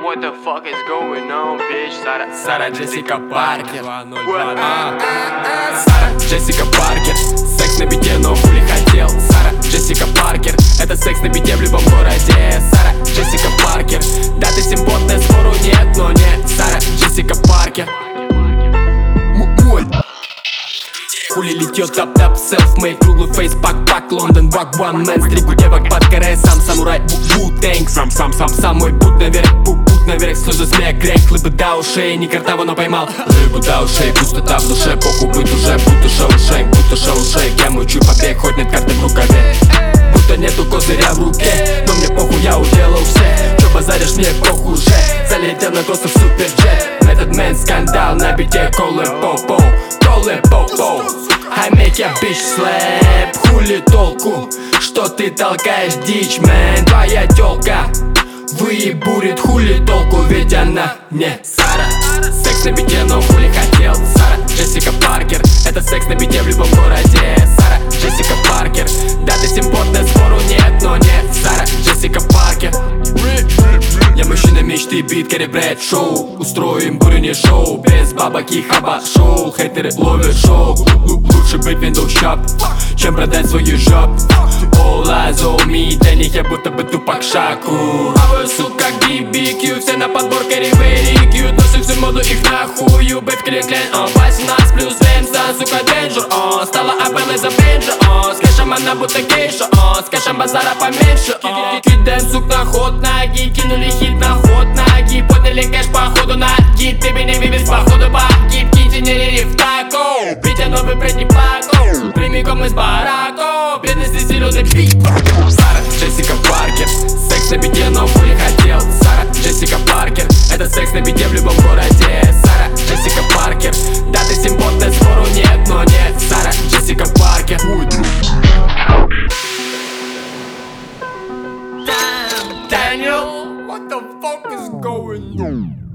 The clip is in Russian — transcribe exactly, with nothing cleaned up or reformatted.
What the fuck is going on, bitch? Сара, Сара Джессика Паркер. What? А, Сара Джессика Паркер. Секс на бите, но хули хотел. Сара Джессика Паркер. Это секс на бите в любом городе. Сара Джессика Паркер. Да, ты симпотная, спору нет, но нет. Сара Джессика Паркер. Моль. Хули летет тап-тап, селф-мейд, круглый фейс, пак-пак, Лондон, бак, one man. Стригу девок под каре, сам самурай, ву-тэнк. Сам-сам-сам, мой путь наверх, путь наверх, слезы смех, грех. Лыбы до ушей, ни картава, но поймал. Лыбу до ушей, пустота в душе, похуй быть уже, будто шоу-шейк, будто шоу-шейк. Я мучу побег, хоть нет карты в рукаве, будто нету козыря в руке. Но мне похуй, я уделал все. Чё базаришь, мне похуй уже. Залетел на косу в суперджет. Метод мэн, скандал на бите, колы по-по, колы по-по. I make a bitch slap. Хули толку, что ты толкаешь дичь, мэн? Твоя тёлка выебурит, хули толку, ведь она не Сара. Секс на бите, но хули хотел. Сара Джессика Паркер. Это секс на бите в любом городе. Сара Джессика Паркер. Да, ты симпотная, спору нет, но нет. Сара Джессика Паркер. Я мужчина мечты, бит, Кэрри Брэд шоу. Устроим бурение шоу, без бабок и хаба шоу. Хейтеры ловят шоу. Лучше быть window shop, чем продать свою жоп. All eyes on me, для них я будто бы тупак Шаку. Плаваю, сука, би би кью, все на подбор Кэрри Very cute. Носим всю моду, их нахую. Бэйв клин клин, он восемнадцать плюс Венса, сука, денджер, он стала апеллой за бенджа, он с кэшем она будто гейша, он с кэшем базара поменьше, он. Кидаем сук на ход ноги, кинули хит на ход ноги. Подняли кэш походу на гид, ты меня вывез походу погиб. Кити не рери в тако, Витя новый бред не плако. Прямиком из барако, бедности зеленый бит. Сара Джессика Паркер. Секс на бите, но хули хотел. Сара Джессика Паркер. Это секс на бите в любом городе. Сара Джессика Паркер. Да, ты симпотная, спору нет, но нет. Сара Джессика Паркер. Daniel, what the fuck is going on?